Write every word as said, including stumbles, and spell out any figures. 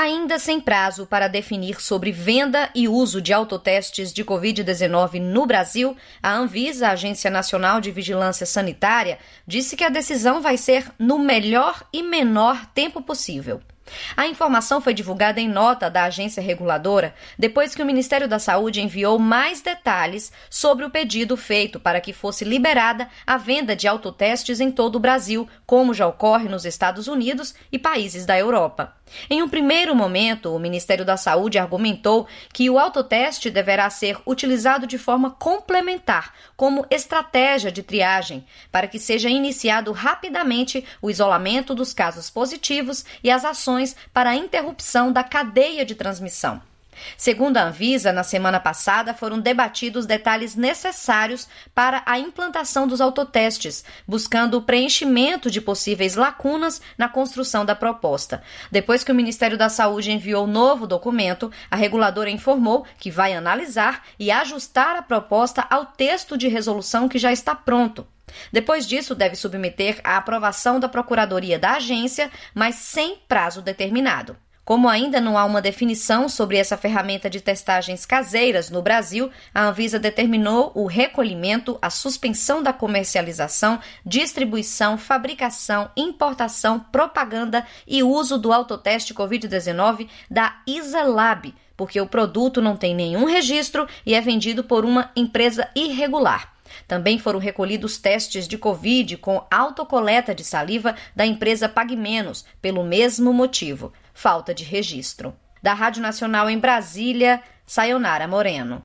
Ainda sem prazo para definir sobre venda e uso de autotestes de covid dezenove no Brasil, a Anvisa, a Agência Nacional de Vigilância Sanitária, disse que a decisão vai ser no melhor e menor tempo possível. A informação foi divulgada em nota da agência reguladora depois que o Ministério da Saúde enviou mais detalhes sobre o pedido feito para que fosse liberada a venda de autotestes em todo o Brasil, como já ocorre nos Estados Unidos e países da Europa. Em um primeiro momento, o Ministério da Saúde argumentou que o autoteste deverá ser utilizado de forma complementar, como estratégia de triagem, para que seja iniciado rapidamente o isolamento dos casos positivos e as ações para a interrupção da cadeia de transmissão. Segundo a Anvisa, na semana passada foram debatidos detalhes necessários para a implantação dos autotestes, buscando o preenchimento de possíveis lacunas na construção da proposta. Depois que o Ministério da Saúde enviou o novo documento, a reguladora informou que vai analisar e ajustar a proposta ao texto de resolução que já está pronto. Depois disso, deve submeter à aprovação da Procuradoria da agência, mas sem prazo determinado. Como ainda não há uma definição sobre essa ferramenta de testagens caseiras no Brasil, a Anvisa determinou o recolhimento, a suspensão da comercialização, distribuição, fabricação, importação, propaganda e uso do autoteste covid dezenove da Isalab, porque o produto não tem nenhum registro e é vendido por uma empresa irregular. Também foram recolhidos testes de Covid com autocoleta de saliva da empresa PagMenos, pelo mesmo motivo, falta de registro. Da Rádio Nacional em Brasília, Sayonara Moreno.